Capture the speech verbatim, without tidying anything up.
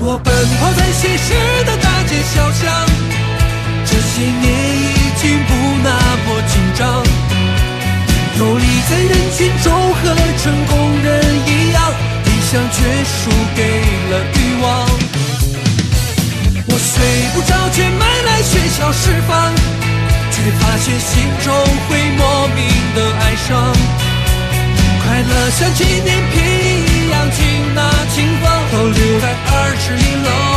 我奔跑在现实的大街小巷，这些年已经不那么紧张，游离在人群中和成功人一样，理想却输给了欲望。我睡不着却买来学校释放，却发现心中会莫名的哀伤。快乐像纪念品一样，请那轻放，都留在二十一楼。